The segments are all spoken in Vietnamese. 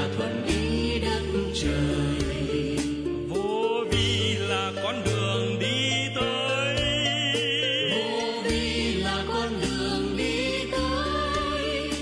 thuận ý đất trời. Vô vi là con đường đi tới, Vô vi là con đường đi tới.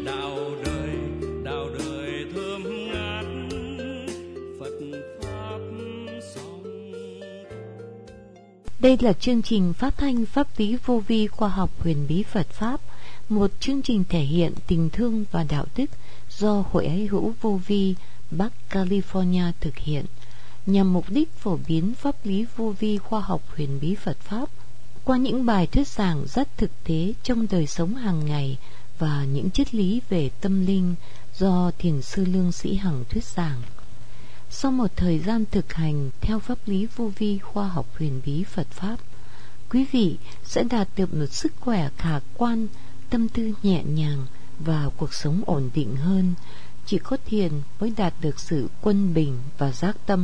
Đạo đời thơm ngát, Phật pháp song thu. Đây là chương trình phát thanh pháp lý vô vi khoa học huyền bí Phật Pháp, một chương trình thể hiện tình thương và đạo đức do Hội Ái Hữu Vô Vi Bắc California thực hiện, nhằm mục đích phổ biến pháp lý vô vi khoa học huyền bí Phật Pháp qua những bài thuyết giảng rất thực tế trong đời sống hàng ngày và những triết lý về tâm linh do Thiền sư Lương Sĩ Hằng thuyết giảng. Sau một thời gian thực hành theo pháp lý vô vi khoa học huyền bí Phật Pháp, quý vị sẽ đạt được một sức khỏe khả quan, tâm tư nhẹ nhàng và cuộc sống ổn định hơn. Chỉ có thiền mới đạt được sự quân bình và giác tâm.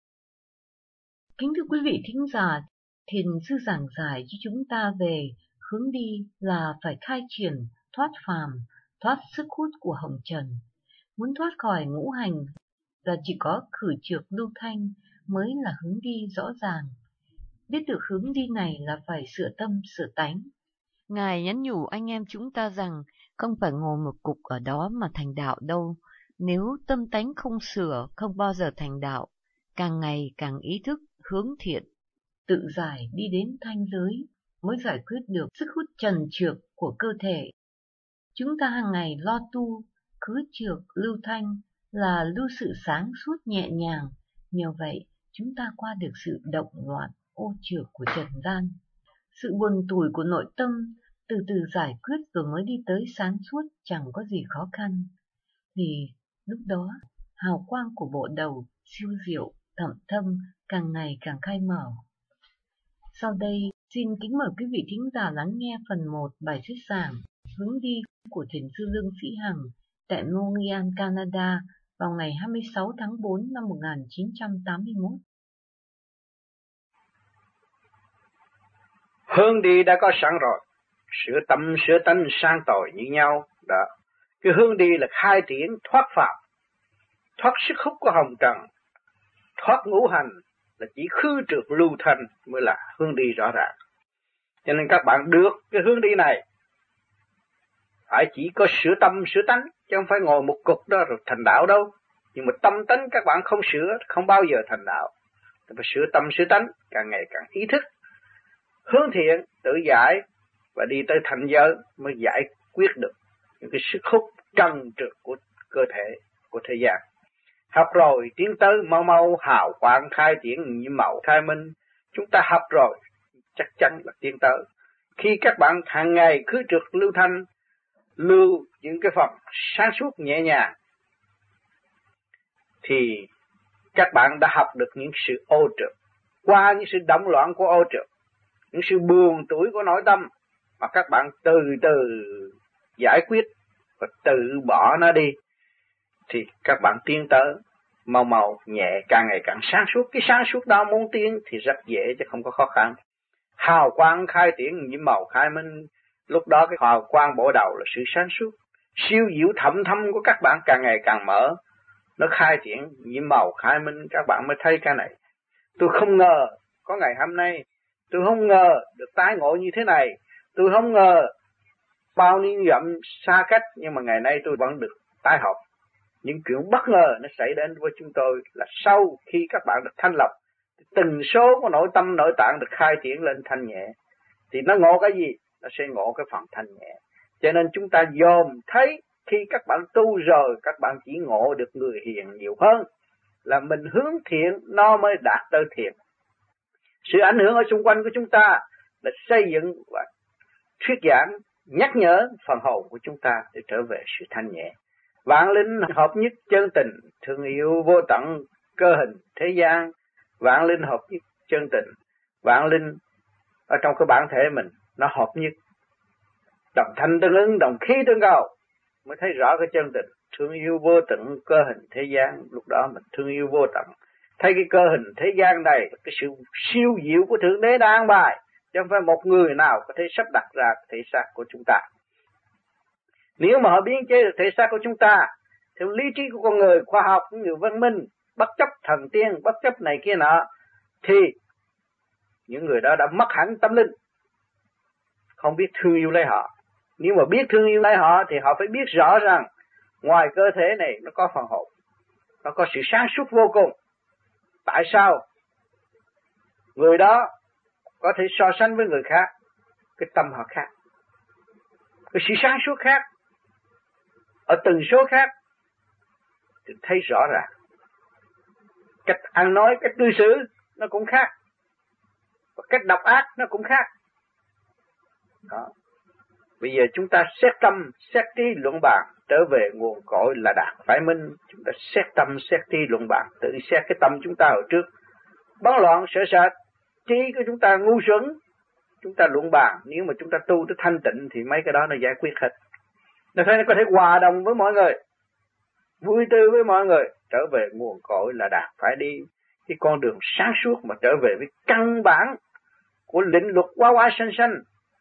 Kính thưa quý vị thính giả, Thiền sư giảng giải cho chúng ta về hướng đi là phải khai triển, thoát phàm, thoát sức hút của hồng trần. Muốn thoát khỏi ngũ hành là chỉ có khử trược lưu thanh mới là hướng đi rõ ràng. Biết được hướng đi này là phải sửa tâm sửa tánh. Ngài nhắn nhủ anh em chúng ta rằng không phải ngồi một cục ở đó mà thành đạo đâu. Nếu tâm tánh không sửa, không bao giờ thành đạo. Càng ngày càng ý thức, hướng thiện, tự giải đi đến thanh giới mới giải quyết được sức hút trần trược của cơ thể. Chúng ta hàng ngày lo tu, khứ trược lưu thanh là lưu sự sáng suốt nhẹ nhàng. Nhờ vậy, chúng ta qua được sự động loạn, ô trược của trần gian. Sự buồn tủi của nội tâm từ từ giải quyết rồi mới đi tới sáng suốt, chẳng có gì khó khăn. Vì lúc đó, hào quang của bộ đầu siêu diệu, thậm thâm càng ngày càng khai mở. Sau đây, xin kính mời quý vị thính giả lắng nghe phần 1 bài thuyết giảng hướng đi của Thiền sư Lương Sĩ Hằng tại Montreal, Canada vào ngày 26 tháng 4 năm 1981. Hướng đi đã có sẵn rồi, sửa tâm sửa tánh sang tội như nhau. Đó, cái hướng đi là khai triển thoát phạm, thoát sức hút của hồng trần, thoát ngũ hành, là chỉ khứ trược lưu thanh mới là hướng đi rõ ràng. Cho nên các bạn được cái hướng đi này phải chỉ có sửa tâm sửa tánh, chứ không phải ngồi một cục đó rồi thành đạo đâu. Nhưng mà tâm tánh các bạn không sửa, không bao giờ thành đạo. Phải sửa tâm sửa tánh, càng ngày càng ý thức, hướng thiện, tự giải và đi tới thành giới mới giải quyết được những cái sức hút trần trược của cơ thể, của thế gian. Học rồi tiến tới mau mau hào quang khai triển nhiệm màu khai minh. Chúng ta học rồi chắc chắn là tiến tới. Khi các bạn hàng ngày khứ trược lưu thanh, lưu những cái phần sáng suốt nhẹ nhàng, thì các bạn đã học được những sự ô trược. Qua những sự động loạn của ô trược, những sự buồn tủi của nội tâm mà các bạn từ từ giải quyết và tự bỏ nó đi, thì các bạn tiến tới mau mau nhẹ, càng ngày càng sáng suốt. Cái sáng suốt đó muốn tiến thì rất dễ chứ không có khó khăn. Hào quang khai triển nhiễm màu khai minh, lúc đó cái hào quang bộ đầu là sự sáng suốt. Siêu diệu thậm thâm của các bạn càng ngày càng mở, nó khai triển nhiễm màu khai minh, các bạn mới thấy cái này. Tôi không ngờ có ngày hôm nay, tôi không ngờ được tái ngộ như thế này, tôi không ngờ bao nhiêu dặm xa cách, nhưng mà ngày nay tôi vẫn được tái hợp. Những chuyện bất ngờ nó xảy đến với chúng tôi là sau khi các bạn được thanh lọc, từng số của nội tâm nội tạng được khai triển lên thanh nhẹ, thì nó ngộ cái gì? Nó sẽ ngộ cái phần thanh nhẹ. Cho nên chúng ta dòm thấy khi các bạn tu rồi, các bạn chỉ ngộ được người hiền nhiều hơn, là mình hướng thiện nó mới đạt tới thiện. Sự ảnh hưởng ở xung quanh của chúng ta là xây dựng và thuyết giảng, nhắc nhở phần hồn của chúng ta để trở về sự thanh nhẹ. Vạn linh hợp nhất chân tình, thương yêu vô tận cơ hình thế gian. Vạn linh hợp nhất chân tình, vạn linh ở trong cái bản thể mình nó hợp nhất, đồng thanh tương ứng, đồng khí tương cầu, mới thấy rõ cái chân tình. Thương yêu vô tận cơ hình thế gian, lúc đó mình thương yêu vô tận, thấy cái cơ hình thế gian này là cái sự siêu diệu của Thượng Đế đã an bài, chứ không phải một người nào có thể sắp đặt ra thể xác của chúng ta. Nếu mà họ biến chế được thể xác của chúng ta theo lý trí của con người, khoa học, người văn minh, bất chấp thần tiên, bất chấp này kia nọ, thì những người đó đã mất hẳn tâm linh, không biết thương yêu lấy họ. Nếu mà biết thương yêu lấy họ thì họ phải biết rõ rằng ngoài cơ thể này nó có phần hồn, nó có sự sáng suốt vô cùng. Tại sao người đó có thể so sánh với người khác? Cái tâm họ khác, cái sự sáng suốt khác, ở từng số khác, thì thấy rõ ràng. Cách ăn nói, cách cư xử nó cũng khác, và cách độc ác nó cũng khác. Đó. Bây giờ chúng ta xét tâm, xét trí luận bàn, trở về nguồn cội là đạt phải minh. Chúng ta xét tâm, xét trí luận bàn, tự xét cái tâm chúng ta hồi trước bấn loạn sợ sệt, trí của chúng ta ngu xuẩn, chúng ta luận bàn. Nếu mà chúng ta tu tới thanh tịnh thì mấy cái đó nó giải quyết hết. Nó có thể hòa đồng với mọi người, vui tươi với mọi người. Trở về nguồn cội là đạt phải đi cái con đường sáng suốt, mà trở về với căn bản của lĩnh luật hóa hóa sanh sanh.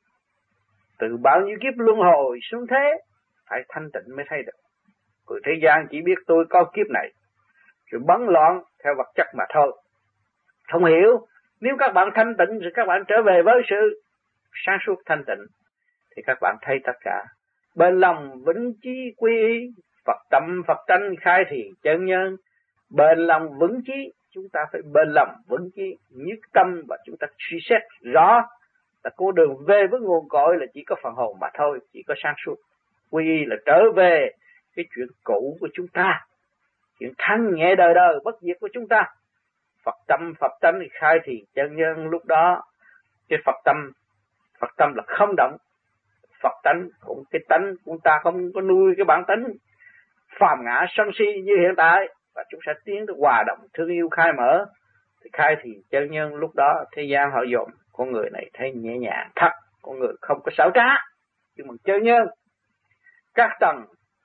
Từ bao nhiêu kiếp luân hồi xuống thế, phải thanh tịnh mới thấy được. Người thế gian chỉ biết tôi có kiếp này, rồi bấn loạn theo vật chất mà thôi. Không hiểu, nếu các bạn thanh tịnh rồi các bạn trở về với sự sáng suốt thanh tịnh, thì các bạn thấy tất cả. Bên lòng vững chí quy y, Phật tâm Phật tánh khai thị chân nhân. Bên lòng vững chí, chúng ta phải bên lòng vững chí, nhất tâm, và chúng ta suy xét rõ là con đường về với nguồn cội là chỉ có phần hồn mà thôi, chỉ có sáng suốt. Quy y là trở về cái chuyện cũ của chúng ta, chuyện thanh nhẹ đời đời bất diệt của chúng ta. Phật tâm Phật tánh khai thị chân nhân. Lúc đó cái Phật tâm là không động. Phật tánh cũng cái tánh của ta không có nuôi cái bản tính phàm ngã sân si như hiện tại, và chúng sẽ tiến tới hòa đồng thương yêu khai mở. Thì khai thị chân nhân, lúc đó thế gian họ dồn con người này thấy nhẹ nhàng thật, con người không có xảo trá, nhưng mà chân nhân các tầng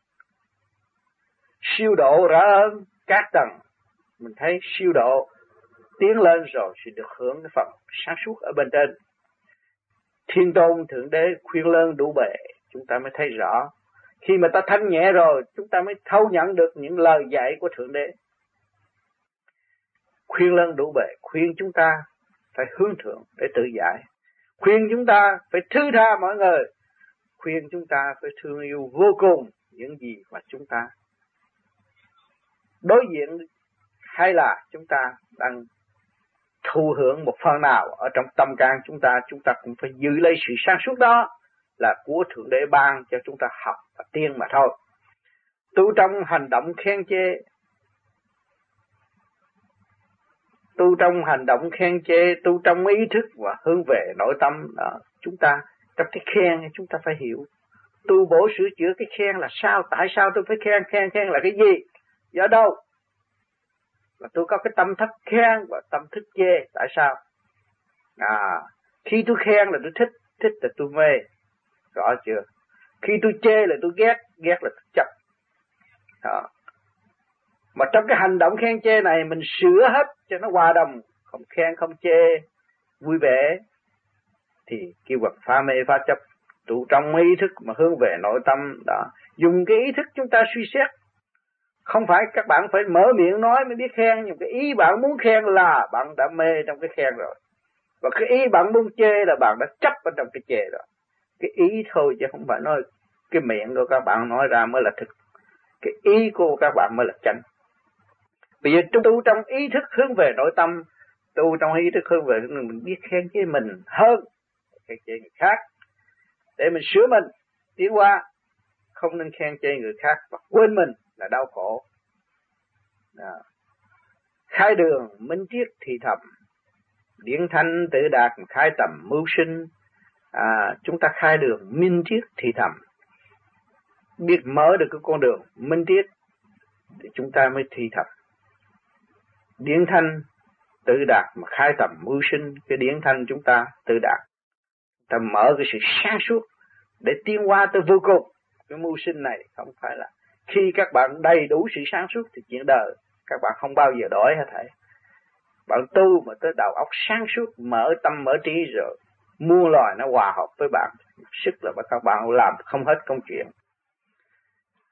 siêu độ rõ hơn. Các tầng mình thấy siêu độ tiến lên rồi sẽ được hưởng cái phần sáng suốt ở bên trên. Thiên tôn thượng đế khuyên lơn đủ bề, chúng ta mới thấy rõ. Khi mà ta thanh nhẹ rồi, chúng ta mới thâu nhận được những lời dạy của thượng đế. Khuyên lơn đủ bề, khuyên chúng ta phải hướng thượng để tự giải, khuyên chúng ta phải thứ tha mọi người, khuyên chúng ta phải thương yêu vô cùng những gì mà chúng ta đối diện, hay là chúng ta đang thụ hưởng một phần nào ở trong tâm can chúng ta cũng phải giữ lấy sự sáng suốt đó, là của thượng đế ban cho chúng ta học và tiên mà thôi. Tu trong hành động khen chê, tu trong hành động khen chê, tu trong ý thức và hướng về nội tâm đó. Chúng ta trong cái khen chúng ta phải hiểu, tu bổ sửa chữa cái khen là sao, tại sao tôi phải khen là cái gì, do đâu mà tôi có cái tâm thức khen và tâm thức chê, tại sao? Khi tôi khen là tôi thích là tôi mê, rõ chưa? Khi tôi chê là tôi ghét là tôi chấp. Đó. Mà trong cái hành động khen chê này mình sửa hết cho nó hòa đồng, không khen không chê, vui vẻ, thì kêu bằng phá mê phá chấp. Tụ trong ý thức mà hướng về nội tâm đó, dùng cái ý thức chúng ta suy xét. Không phải các bạn phải mở miệng nói mới biết khen, nhưng cái ý bạn muốn khen là bạn đã mê trong cái khen rồi. Và cái ý bạn muốn chê là bạn đã chấp ở trong cái chê rồi. Cái ý thôi chứ không phải nói cái miệng của các bạn nói ra mới là thực. Cái ý của các bạn mới là chánh. Bây giờ tu trong ý thức hướng về nội tâm, tu trong ý thức hướng về mình biết khen chê mình hơn khen chê người khác, để mình sửa mình tiến qua. Không nên khen chê người khác và quên mình là đau khổ. Khai đường minh triết thì thầm, điển thanh tự đạt khai tầm mưu sinh. Chúng ta khai đường minh triết thì thầm, biết mở được cái con đường minh triết thì chúng ta mới thì thầm. Điển thanh tự đạt mà khai tầm mưu sinh, cái điển thanh chúng ta tự đạt, ta mở cái sự sáng suốt để tiến hóa tới vô cùng. Cái mưu sinh này không phải là khi các bạn đầy đủ sự sáng suốt thì chuyện đời các bạn không bao giờ đổi hết thảy. Bạn tu mà tới đầu óc sáng suốt, mở tâm mở trí rồi, muôn loài nó hòa hợp với bạn, sức là các bạn làm không hết công chuyện.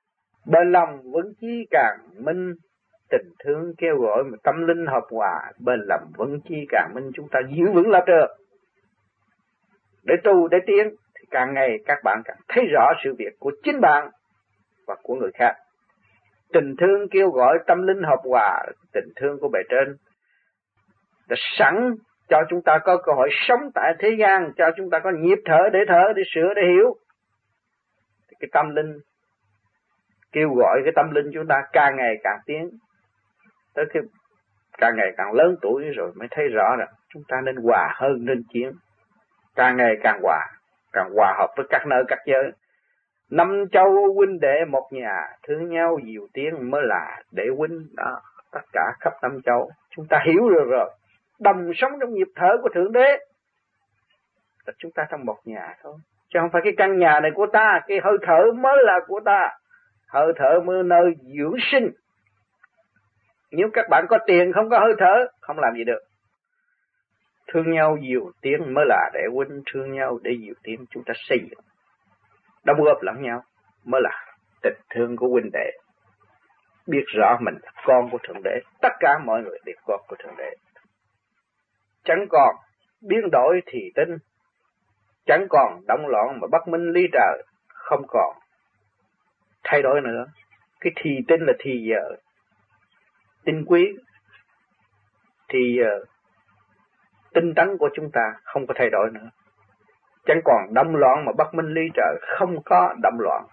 Bên lòng vững chí càng minh, tình thương kêu gọi mà tâm linh hợp hòa. Bên lòng vững chí càng minh, chúng ta giữ vững lập trường để tu để tiến, thì càng ngày các bạn càng thấy rõ sự việc của chính bạn và của người khác. Tình thương kêu gọi tâm linh hợp hòa, tình thương của bề trên đã sẵn cho chúng ta có cơ hội sống tại thế gian, cho chúng ta có nhịp thở, để sửa, để hiểu. Thì cái tâm linh kêu gọi cái tâm linh chúng ta càng ngày càng tiến, tới khi càng ngày càng lớn tuổi rồi mới thấy rõ rằng chúng ta nên hòa hơn, nên chiến. Càng ngày càng hòa hợp với các nơi các giới. Năm châu huynh đệ một nhà, thương nhau dìu tiếng mới là đệ huynh. Đó, tất cả khắp năm châu chúng ta hiểu được rồi. Đồng sống trong nhịp thở của Thượng Đế là chúng ta trong một nhà thôi, chứ không phải cái căn nhà này của ta. Cái hơi thở mới là của ta, hơi thở mới nơi dưỡng sinh. Nếu các bạn có tiền không có hơi thở, không làm gì được. Thương nhau dìu tiếng mới là đệ huynh, thương nhau để dìu tiếng. Chúng ta xây dựng, đóng góp lẫn nhau mới là tình thương của huynh đệ. Biết rõ mình là con của Thượng Đế, tất cả mọi người đều con của Thượng Đế. Chẳng còn biến đổi thì tinh, chẳng còn động loạn mà bất minh lý trời, không còn thay đổi nữa. Cái thì tinh là thì giờ, tinh quý, thì giờ tinh tấn của chúng ta không có thay đổi nữa. Chẳng còn động loạn mà bất minh lý trời, không có động loạn.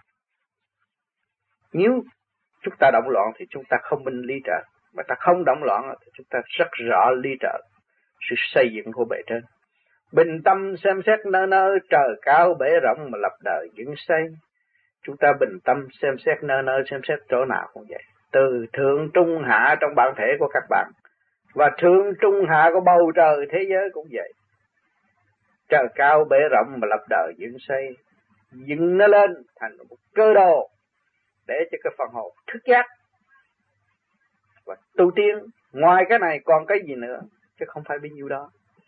Nếu chúng ta động loạn thì chúng ta không minh lý trời, mà ta không động loạn thì chúng ta rất rõ lý trời, sự xây dựng của bề trên. Bình tâm xem xét nơi nơi, trời cao bể rộng mà lập đời dựng xây. Chúng ta bình tâm xem xét nơi nơi, xem xét chỗ nào cũng vậy. Từ thượng trung hạ trong bản thể của các bạn, và thượng trung hạ của bầu trời thế giới cũng vậy. Trời cao bể rộng mà lập đời dựng xây, dựng nó lên thành một cơ đồ để cho cái phần hồn thức giác và tu tiên. Ngoài cái này còn cái gì nữa, chứ không phải bấy nhiêu đó.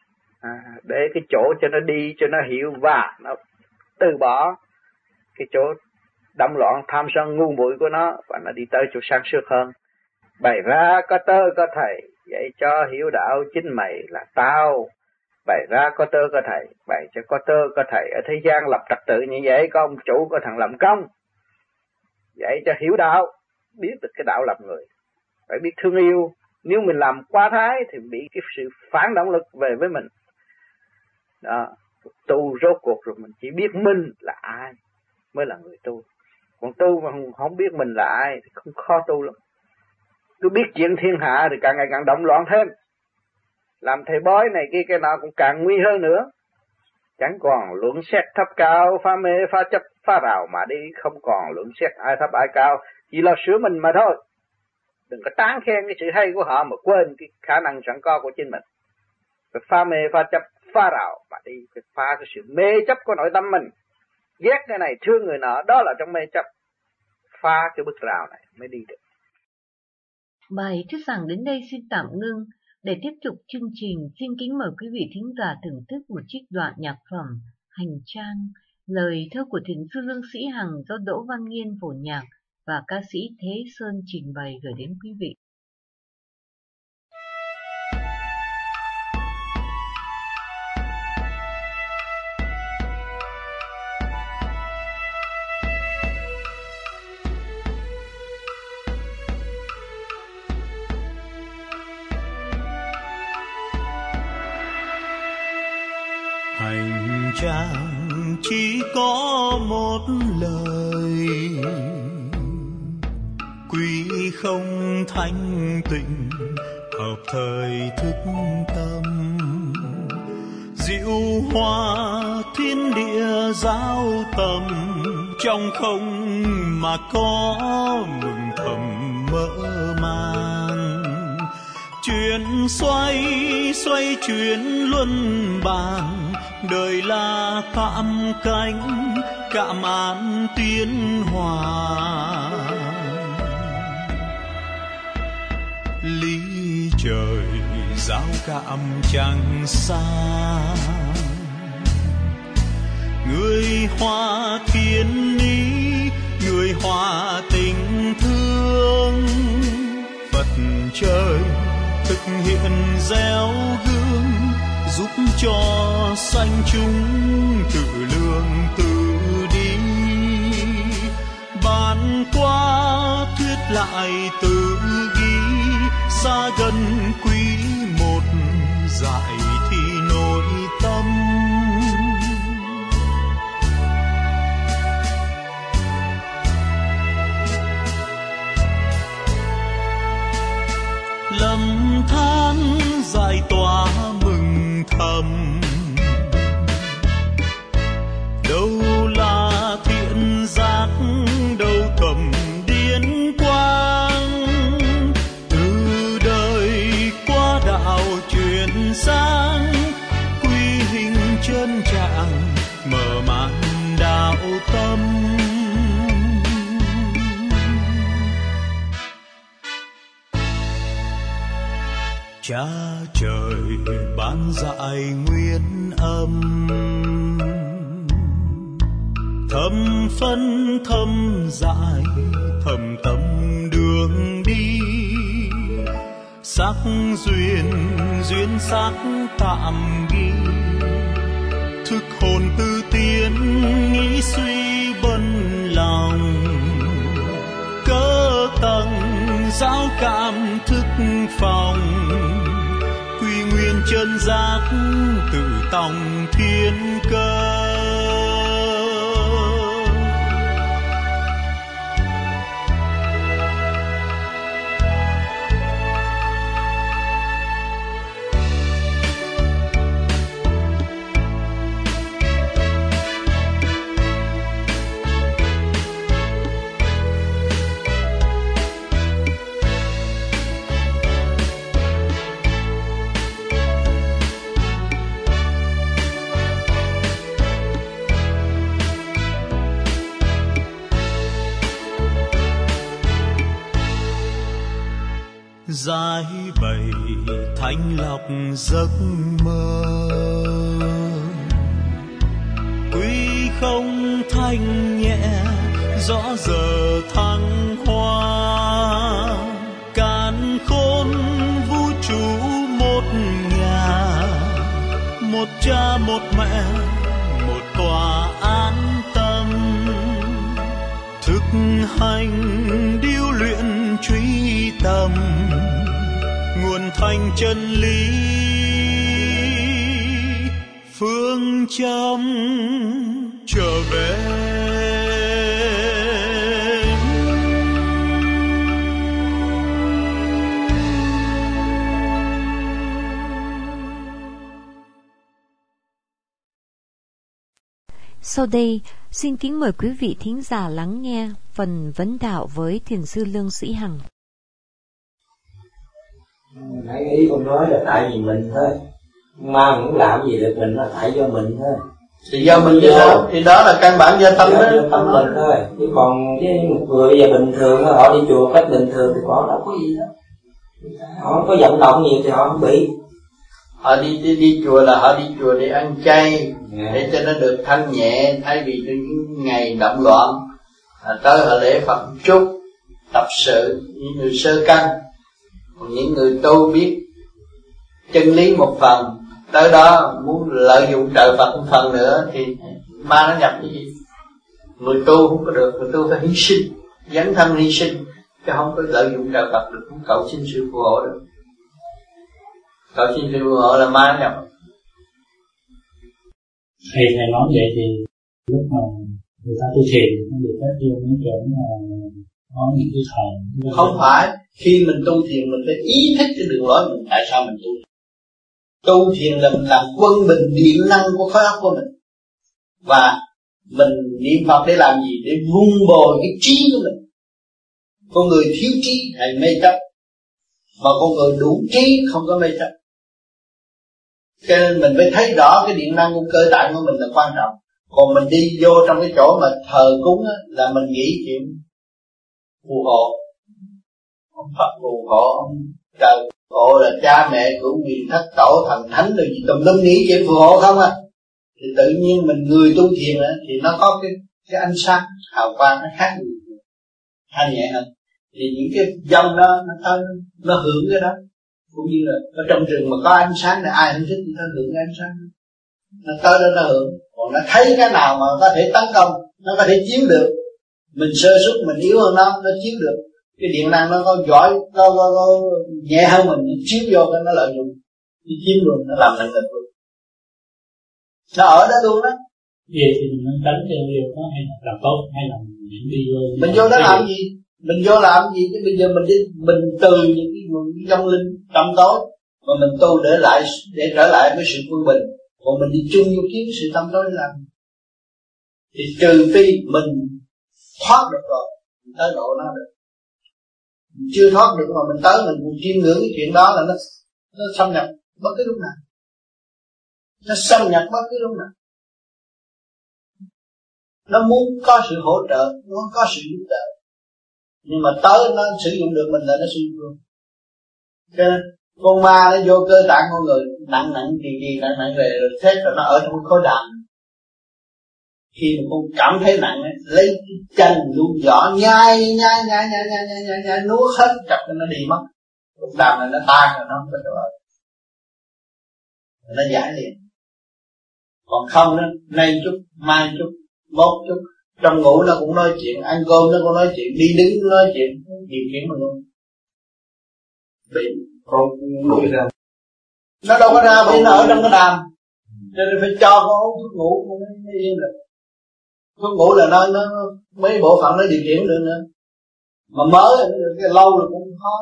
Để cái chỗ cho nó đi, cho nó hiểu và nó từ bỏ cái chỗ động loạn tham sân ngu muội của nó, và nó đi tới chỗ sáng suốt hơn. Bày ra có tơ có thầy, dạy cho hiểu đạo chính mày là tao. Bày ra có tơ có thầy, bày cho có tơ có thầy. Ở thế gian lập trật tự như vậy, có ông chủ có thằng làm công. Dạy cho hiểu đạo, biết được cái đạo làm người, phải biết thương yêu. Nếu mình làm quá thái thì bị cái sự phản động lực về với mình. Đó, tu rốt cuộc rồi mình chỉ biết mình là ai mới là người tu. Còn tu mà không biết mình là ai thì không khó tu lắm. Cứ biết chuyện thiên hạ thì càng ngày càng động loạn thêm. Làm thầy bói này kia cái nào cũng càng nguy hơn nữa. Chẳng còn luận xét thấp cao, phá mê, phá chấp, phá rào mà đi. Không còn luận xét ai thấp ai cao, chỉ lo sửa mình mà thôi. Đừng có tán khen cái sự hay của họ mà quên cái khả năng sẵn có của chính mình. Phải phá mê, phá chấp, phá rào mà đi. Phải phá cái sự mê chấp của nội tâm mình. Ghét cái này, thương người nọ, đó là trong mê chấp. Phá cái bức rào này mới đi được. Bài thuyết giảng đến đây xin tạm ngưng. Để tiếp tục chương trình, xin kính mời quý vị thính giả thưởng thức một trích đoạn nhạc phẩm Hành Trang, lời thơ của thiền sư Lương Sĩ Hằng do Đỗ Văn Nghiên phổ nhạc và ca sĩ Thế Sơn trình bày gửi đến quý vị. Hành trang chỉ có một lời, quý không thanh tịnh hợp thời thức tâm. Diệu hoa thiên địa giao tâm, trong không mà có mừng thầm mơ màng. Chuyển xoay xoay chuyển luân bàn, đời là cạm cánh cạm án tiến hòa. Lý trời giao cạm chẳng xa, người hoa thiên ý, người hòa tình thương. Phật trời thực hiện gieo gương, giúp cho sanh chúng tự lương tự đi. Bàn qua thuyết lại tự ghi, xa gần quý một dạy thì nội tâm. Lầm than giải tỏa mừng thầm, đâu là thiện giác, đâu thầm điển quang. Từ đời qua đạo chuyển sang, quy hình chân trạng mở màn đạo tâm. Cha trời ban dạy nguyên âm, thầm phân thầm dạy, thầm tâm đường đi. Sắc duyên duyên sắc tạm ghi, thức hồn tư tiến nghĩ suy bần lòng. Cỡ tầng giáo cảm thức phòng, quy nguyên chân giác tự tòng thiên cơ. Giải bày thanh lọc giấc mơ, quy không thanh nhẹ rõ giờ thăng hoa. Càn khôn vũ trụ một nhà, một cha một mẹ một tòa an tâm. Thực hành điêu luyện truy tâm, nguồn thành chân lý phương châm trở về. Sau đây, xin kính mời quý vị thính giả lắng nghe phần vấn đạo với Thiền sư Lương Sĩ Hằng. Nãy ý con nói là tại vì mình thôi, ma cũng làm gì được mình, là tại do mình thôi. Thì do mình chứ sao? Thì đó là căn bản do tâm đó. Tâm mình thôi. Chứ còn với một người giờ bình thường họ đi chùa cách bình thường thì họ đâu có gì đó. Họ không có vận động nhiều thì họ không bị. Họ đi chùa là họ đi chùa để ăn chay, để cho nó được thanh nhẹ, thay vì những ngày động loạn. Tới họ lễ Phật chút, tập sự những người sơ căn. Còn những người tu biết chân lý một phần, tới đó muốn lợi dụng trời Phật một phần nữa thì ma nó nhập cái gì? Người tu không có được, người tu phải hy sinh, dấn thân hy sinh, chứ không có lợi dụng trời Phật được, không cầu xin sự phù hộ được. Cầu xin sự phù hộ là ma nó nhập. Thầy nói vậy thì lúc mà người ta tu thiền nó được phép vô những chỗ mà có những cái thầy. Không phải, khi mình tu thiền mình phải ý thức cái đường lối mình tại sao mình tu. Tu thiền là mình làm quân bình điện năng của khối óc của mình. Và mình niệm Phật để làm gì? Để vun bồi cái trí của mình. Con người thiếu trí hay mê chấp, mà con người đủ trí không có mê chấp. Cho nên mình phải thấy rõ cái điện năng của cơ tạng của mình là quan trọng. Còn mình đi vô trong cái chỗ mà thờ cúng á, là mình nghĩ chuyện phù hộ. Ông Phật phù hộ, ông trời phù hộ là cha mẹ cửu quyền thất tổ thần thánh rồi gì tùm lum nghĩ chuyện phù hộ không à. Thì tự nhiên mình người tu thiền á, thì nó có cái ánh sáng hào quang nó khác người. thanh nhẹ hơn, thì những cái dòng đó nó hưởng cái đó. Cũng như là ở trong rừng mà có ánh sáng thì ai không thích thì nó hưởng ánh sáng, nó tới đó nó hưởng. Còn nó thấy cái nào mà có thể tấn công, nó có thể chiếm được, mình sơ suất, mình yếu hơn nó chiếm được. Cái điện năng nó có giỏi, có nhẹ hơn mình, nó chiếm vô cái nó lợi dụng, nó chiếm luôn, nó làm thành lực luôn. Nó ở đó luôn đó. Vậy thì mình nên tránh theo điều đó, hay là làm tốt, hay là mình đi vô? Mình vô đó làm gì? Mình vô làm gì? Chứ bây giờ mình từ những cái nguồn tâm linh tâm tối mà mình tu để trở lại với sự quân bình, còn mình đi chung vô kiếm sự tâm tối làm. Thì trừ phi mình thoát được rồi, mình tới độ nó được. Mình chưa thoát được mà mình tới mình cũng chiêm ngưỡng cái chuyện đó là nó xâm nhập bất cứ lúc nào. Nó xâm nhập bất cứ lúc nào. Nó muốn có sự hỗ trợ, nó muốn có sự giúp đỡ, nhưng mà tới nó sử dụng được mình là nó sử dụng luôn. Cho nên con ma nó vô cơ tạng con người nặng kỳ nặng về rồi xét rồi nó ở trong khối đàm. Khi mà con cảm thấy nặng ấy, lấy cái chân luôn vỏ nhai nuốt hết chặt cho nó đi mất. Lúc đàm này nó tan rồi nó không có trở lại, nó giải liền. Còn không đó, nay chút mai chút mốt chút, trong ngủ nó cũng nói chuyện, ăn cơm nó cũng nói chuyện, đi đứng nó nói chuyện, điều khiển mà luôn. Bị con đuổi ra, nó đâu có ra vì nó ở trong cái đàm, cho nên phải cho con uống thuốc ngủ mới yên được. Thuốc ngủ là nó mấy bộ phận nó điều khiển được nữa, mà mới cái lâu rồi cũng khó.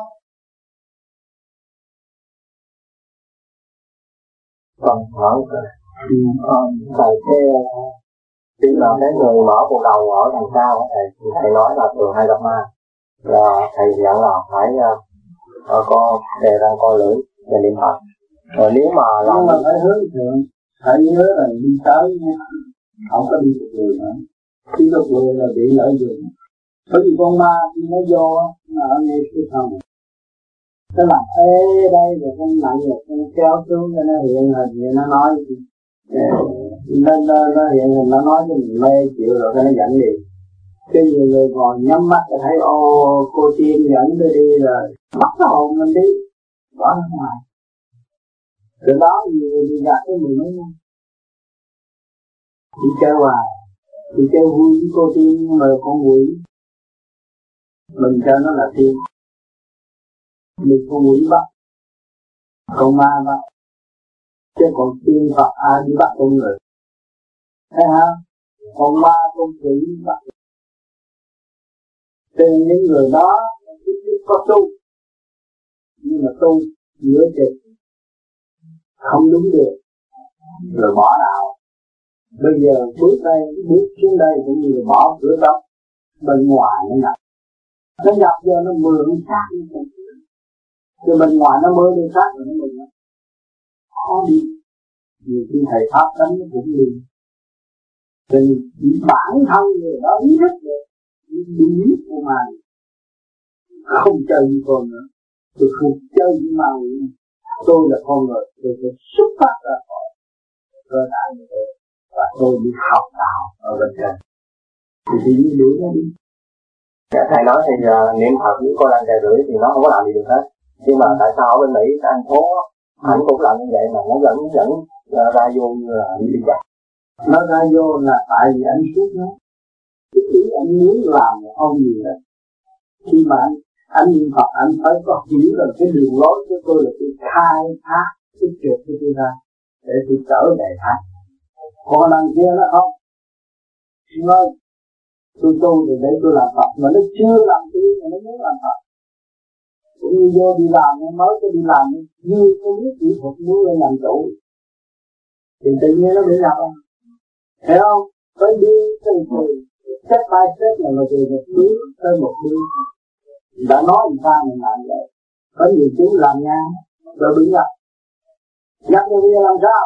Còn hỏi thầy khi mà cái người mở bộ đầu ở đằng sau thầy nói là thường hay gặp ma, là thầy dặn là phải có đề ra coi lưỡi để niệm Phật. Rồi nếu mà là nhưng mà phải hướng thượng, phải nhớ là đi tới nha, không có đi một người nữa. Khi một người là bị lợi dụng, bởi vì con ma khi nó vô nó ở ngay cái thân, nó làm ê đây rồi con nặng rồi con kéo xuống cho nó hiện hình, vậy nó nói nó hiện hình, nó nói cho mình mê chịu rồi cái nó dẫn đi. Cái nhiều người ngồi nhắm mắt rồi thấy ô cô Tiên dẫn tôi đi rồi bắt cái hồn mình đi bỏ ra ngoài. Từ đó nhiều người đi gặp cái mình mấy năm đi chơi hoài, đi chơi vui với cô Tiên mà con quỷ mình cho nó là tiên, mình con quỷ bắt, con ma bắt, chứ còn tiên Phật ai đi bắt con người, thấy hả? Con ma con quỷ bắt. Từ những người đó có tu, nhưng mà tu giữa chừng không đúng được rồi bỏ đạo. Bây giờ bước xuống đây cũng như là bỏ cửa đó bên ngoài nó nhập vô nó mượn sát rồi bên ngoài nó mới đi sát rồi nó mượn khó đi. Nhiều khi thầy pháp đánh nó cũng đi, thì bản thân người đó ý thức được đi giết của ma, không chơi với con nữa, tôi không chơi với ma nữa. Tôi là con người, tôi phải xuất phát ra khỏi cơ thể của tôi và tôi đi học đạo ở bên trên, thì tự nhiên đuổi nó đi. Thầy nói thì niệm Phật với cô đang kề lưỡi thì nó không có làm gì được hết, nhưng mà tại sao ở bên Mỹ cái anh phố ảnh cũng làm như vậy mà nó vẫn ra vô như là đi chặt. Nó ra vô là tại vì anh suốt nó, cái ý anh muốn làm là không gì hết. Khi mà anh niệm Phật anh phải có hiểu là cái đường lối của tôi là tôi khai thác cái chuyện của tôi ra để tôi trở về thác. Còn đằng kia nó không, nó tôi tu thì để tôi làm Phật, mà nó chưa làm gì mà nó muốn làm Phật. Cũng như vô đi làm, nó mới tôi đi làm như tôi biết kỹ thuật muốn lên làm chủ thì tự nhiên nó bị nhập không? Hiểu không? Phải đi từ từ, step by step là từ một bước tới một bước. Đã nói người ta mình làm vậy, có nhiều thứ làm nha, rồi bị nhập. Nhập rồi bây giờ làm sao?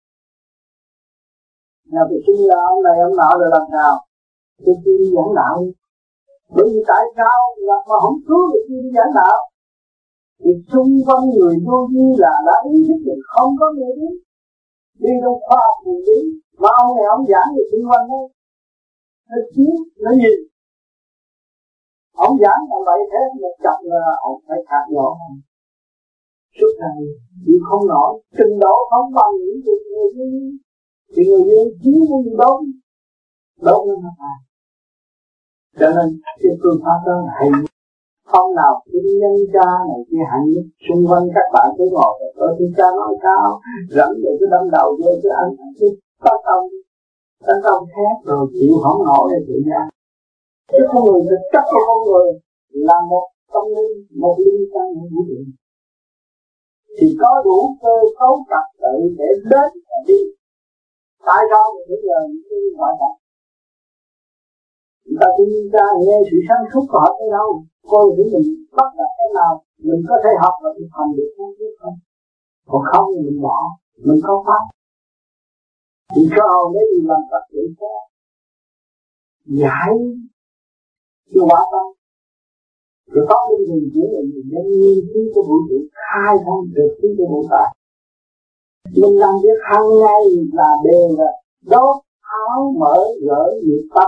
Nhập thì suy là ông này ông nọ rồi làm sao? Tôi đi giảng đạo. Bởi vì tại sao mà không cứu được đi giảng đạo? Vì xung quanh người vô vi là đã ý thức được không có người đi. Đi trong khoa học người đi, mà ông này ông giảng về xung quanh đó. Nó chiếu, nó nhìn. Ông giảng làm vậy thế một chập là ông phải khát nhỏ suốt ngày chịu không nổi, trình độ không bằng những người như thì người như chiếu của gì đốt lên mặt à. Cho nên cái phương pháp đó là hay. Không nào cái nhân cha này kia hạnh nhất xung quanh các bạn cứ ngồi ở thiên cha nói cao rảnh để cứ đâm đầu vô cứ ăn cứ tấn công khác rồi chịu không nổi để tự nhiên. Chứ con người thực chất của con người là một tâm linh, một linh căn của vũ trụ thì có đủ cơ cấu trật tự để đến và đi. Tại sao mình bây giờ những ngoại đạo người ta tin ra nghe sự sáng suốt của họ tới đâu, coi thử mình bắt đặt thế nào, mình có thể học và thực hành được không? Còn không thì mình bỏ, mình không pháp. Thì cơ hội để đi làm trật tự khác, giải cái quả tâm, rồi có những người chỉ là mình nên nghiên cứu cái vũ trụ, khai thông được cái vũ trụ. Mình làm việc hàng ngày là đều là đốt áo mở gỡ nhiệt tâm.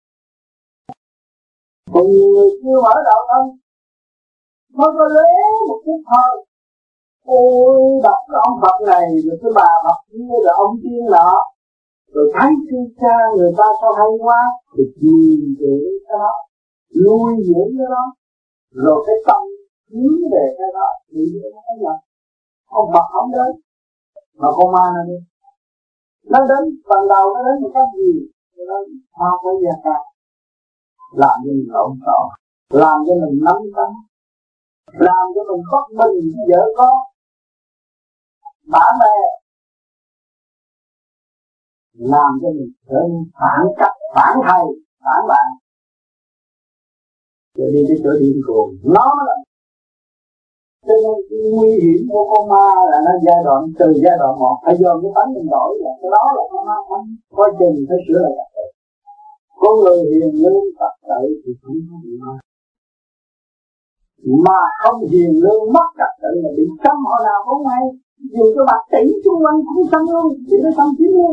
Còn nhiều người chưa mở đạo tâm, mới có lấy một chút thôi. Ôi đọc cái ông Phật này, rồi cái bà Phật kia, rồi ông tiên nọ, rồi thấy sư cha người ta sao hay quá, thì chiều dưỡng cái đó, nuôi dưỡng cái đó, rồi cái tâm hướng về cái đó, thì nó thấy là ông Phật không đến, mà con ma nó đi. Nó đến, phần đầu nó đến một cách gì? Nó hoa với gia ca, làm cho mình lộn xộn, làm cho mình nắm tâm, làm cho mình bất bình với vợ con, bạn bè, làm cho mình trở nên phản cách, phản thầy, phản bạn. Rồi đi tới chỗ điên cuồng, nó là cho nên nguy hiểm của con ma là nó giai đoạn từ giai đoạn 1 phải dồn cái tánh mình đổi là cái đó là con ma không có chừng phải sửa lại trật tự. Con người hiền lương trật tự thì không có bị ma, mà không hiền lương mất trật tự là bị cấm họ nào cũng hay. Dù cho bạc tỷ xung quanh cũng xâm luôn, thì nó xâm chiếm luôn.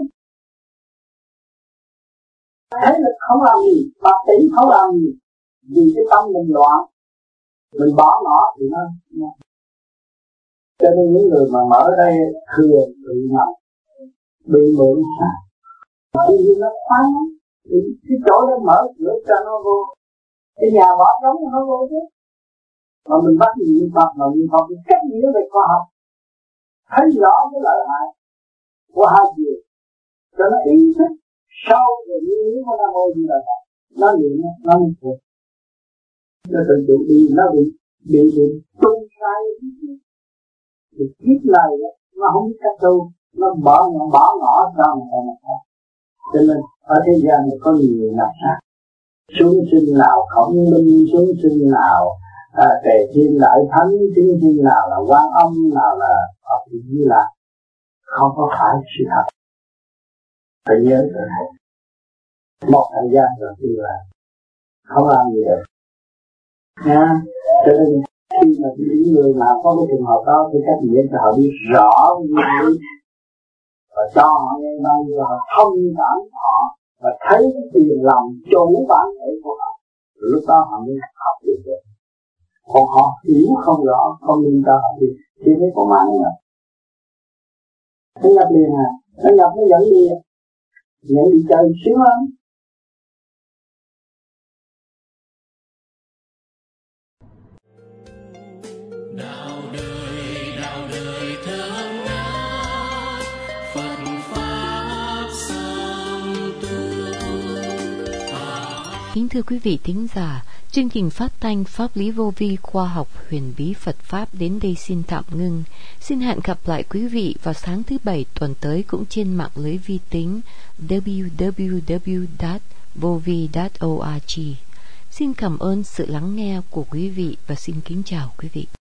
Thế lực không làm gì, bạc tỷ không làm gì, vì cái tâm mình loạn, mình bỏ ngỏ thì nó. Cho nên những người mà mở đây thường bị ngập, bị mượn sạch, thì nó khoan, thì cái chỗ đó mở cửa cho nó vô, cái nhà bỏ trống nó vô chứ. Mà mình bắt nhìn Phật mà nhìn Phật thì cách nghĩa về khoa học, thấy rõ cái lợi hại của hai chiều, cho nó ý thức sâu về nguyên lý của Nam Mô Di Đà Phật, nó liền nó mới thuộc, nó tự đi nó bị tung sai. Thì kiếp này nó không biết cách tu, nó bỏ ngỏ ra một cái khác. Cho nên ở thế gian này có nhiều ngặt sát, xuống sinh nào Khổng Minh, xuống sinh nào Tề Thiên Đại Thánh, xuống sinh nào là Quan Âm, nào là Phật Di Lặc, không có phải sự thật. Phải nhớ rồi này, một thời gian rồi thì là không làm gì được nha. Cho nên khi mà những người nào có cái trường hợp đó thì các vị cho họ biết rõ nguyên lý và cho họ nghe nói và thông cảm họ và thấy cái tiền lòng chủ bản thể của họ, lúc đó họ mới học được. Còn họ hiểu không rõ, không nên cho họ biết thì mới có ma nữa. Nó nhập liền à, nó nhập nó dẫn đi chơi xíu lắm. Đạo đời thương ngát, Phật pháp song tu. Kính thưa quý vị thính giả, chương trình phát thanh Pháp lý vô vi khoa học huyền bí Phật Pháp đến đây xin tạm ngưng. Xin hẹn gặp lại quý vị vào sáng thứ Bảy tuần tới cũng trên mạng lưới vi tính www.vovi.org. Xin cảm ơn sự lắng nghe của quý vị và xin kính chào quý vị.